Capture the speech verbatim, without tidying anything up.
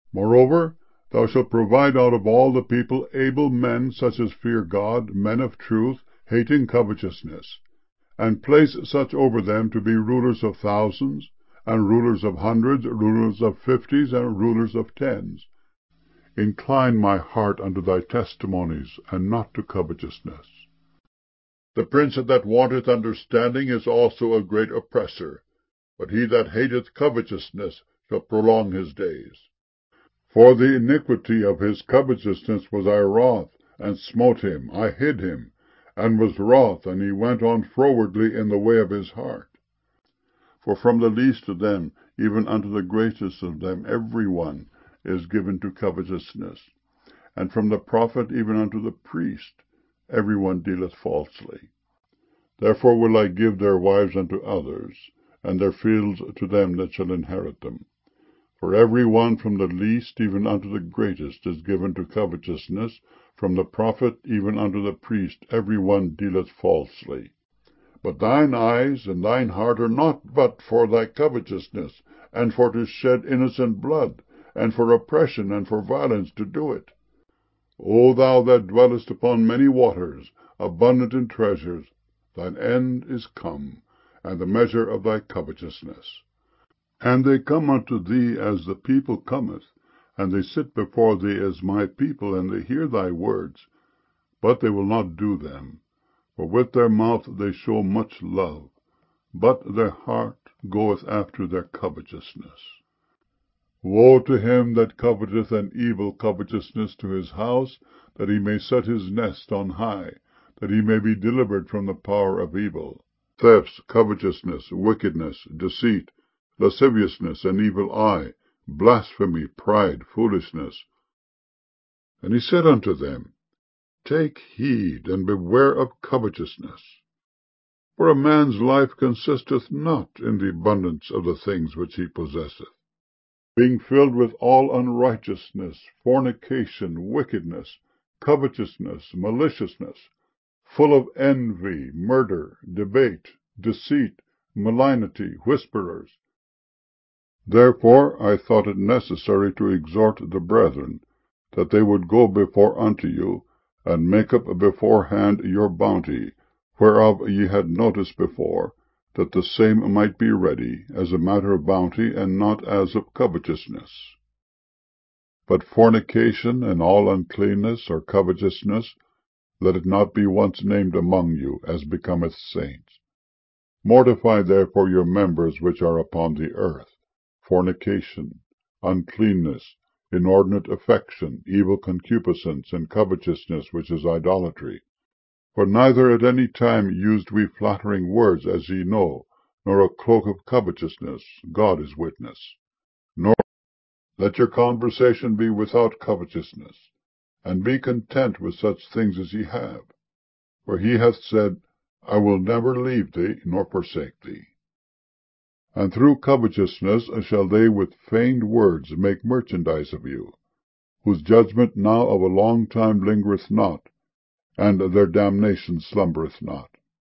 Moreover, thou shalt provide out of all the people able men, such as fear God, men of truth, hating covetousness, and place such over them to be rulers of thousands, and rulers of hundreds, rulers of fifties, and rulers of tens. Incline my heart unto thy testimonies, and not to covetousness. The prince that wanteth understanding is also a great oppressor, but he that hateth covetousness shall prolong his days. For the iniquity of his covetousness was I wroth, and smote him, I hid him, and was wroth, and he went on frowardly in the way of his heart. For from the least of them, even unto the greatest of them, every one is given to covetousness, and from the prophet even unto the priest, every one dealeth falsely. Therefore will I give their wives unto others, and their fields to them that shall inherit them. For every one from the least even unto the greatest is given to covetousness, from the prophet even unto the priest every one dealeth falsely. But thine eyes and thine heart are not but for thy covetousness, and for to shed innocent blood, and for oppression, and for violence to do it. O thou that dwellest upon many waters, abundant in treasures, thine end is come, and the measure of thy covetousness. And they come unto thee as the people cometh, and they sit before thee as my people, and they hear thy words, but they will not do them. For with their mouth they show much love, but their heart goeth after their covetousness. Woe to him that coveteth an evil covetousness to his house, that he may set his nest on high, that he may be delivered from the power of evil. Thefts, covetousness, wickedness, deceit, lasciviousness, an evil eye, blasphemy, pride, foolishness. And he said unto them, Take heed, and beware of covetousness. For a man's life consisteth not in the abundance of the things which he possesseth. Being filled with all unrighteousness, fornication, wickedness, covetousness, maliciousness, full of envy, murder, debate, deceit, malignity, whisperers. Therefore I thought it necessary to exhort the brethren, that they would go before unto you, and make up beforehand your bounty, whereof ye had notice before, that the same might be ready, as a matter of bounty, and not as of covetousness. But fornication and all uncleanness or covetousness, let it not be once named among you, as becometh saints. Mortify therefore your members which are upon the earth, fornication, uncleanness, inordinate affection, evil concupiscence, and covetousness, which is idolatry. For neither at any time used we flattering words, as ye know, nor a cloak of covetousness, God is witness. Nor let your conversation be without covetousness, and be content with such things as ye have. For he hath said, I will never leave thee, nor forsake thee. And through covetousness shall they with feigned words make merchandise of you, whose judgment now of a long time lingereth not, and their damnation slumbereth not.